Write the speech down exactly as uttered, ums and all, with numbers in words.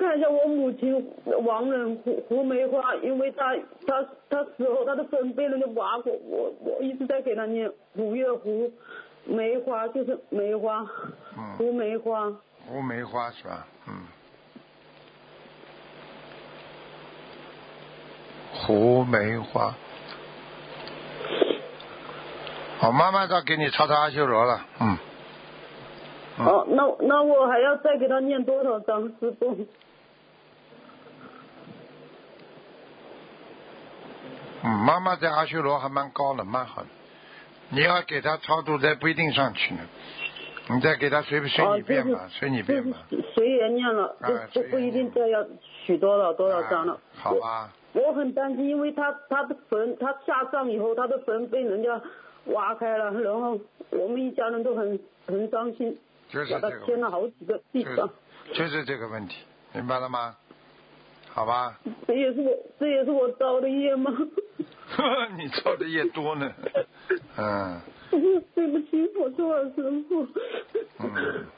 看一下我母亲亡人胡胡梅花，因为她她她死后她的坟被人家挖过，我我一直在给她念五月胡梅花，就是梅花， 嗯， 胡梅花。 胡梅花是吧？嗯，胡梅花。好，妈妈再给你抄抄阿修罗了，嗯。嗯哦，那那我还要再给他念多少张师傅？ 嗯，妈妈在阿修罗还蛮高的，蛮好的。你要给他超度，再不一定上去呢。你再给他随不随你便吧， 哦、 随你便吧。 随缘念了， 啊、 不不不一定再要许多少多少张了。 啊、好吧。 我我很担心，因为他他的坟，他下葬以后，他的坟被人家挖开了，然后我们一家人都很很伤心， 就是这个， 签了好几个地方。 就是、就是这个问题，明白了吗？好吧。 这也是我这也是我造的业吗？ 你造的业多呢，嗯。 对不起，我错了，师傅。